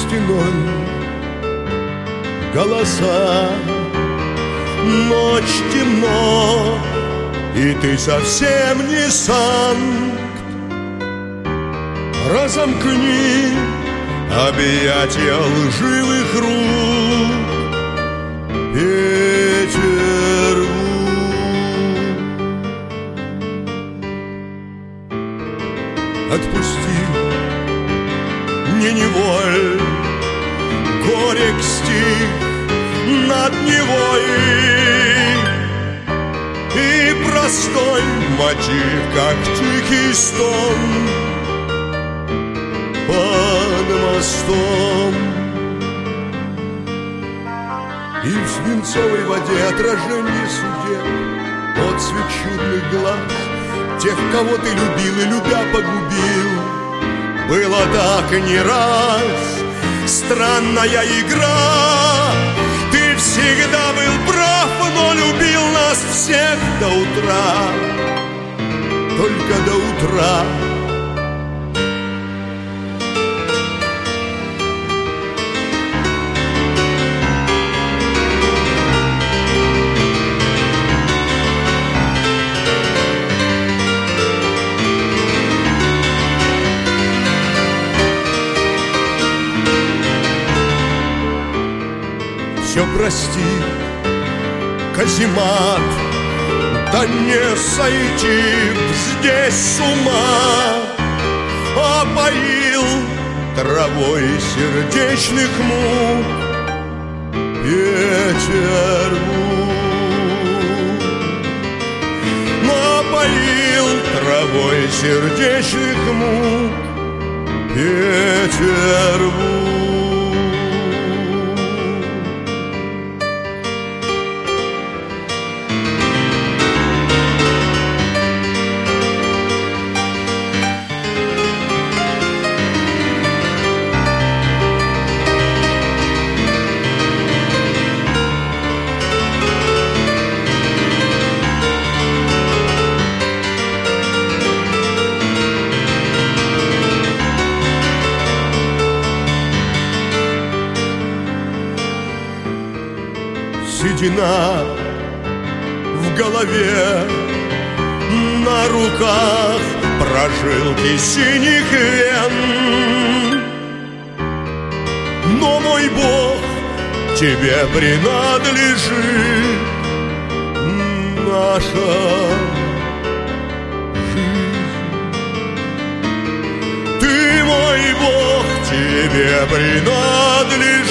стеной голоса. Ночь темно, и ты совсем не санкт. Разомкни объятия лживых рук, Петербург. Отпусти, не неволь, горек стих над Невой, и простой мотив, как тихий стон под мостом. И в свинцовой воде отражение судеб, отцвет чудных глаз тех, кого ты любил и любя погубил. Было так и не раз, странная игра. Ты всегда был прав, но любил нас всех до утра, только до утра. Все прости, каземат, да не сойти здесь с ума. Опоил травой сердечных мук Петербург. Напоил травой сердечных мук Петербург. Седина в голове, на руках прожилки синих вен. Но мой Бог тебе принадлежит, наша жизнь. Ты, мой Бог, тебе принадлежит.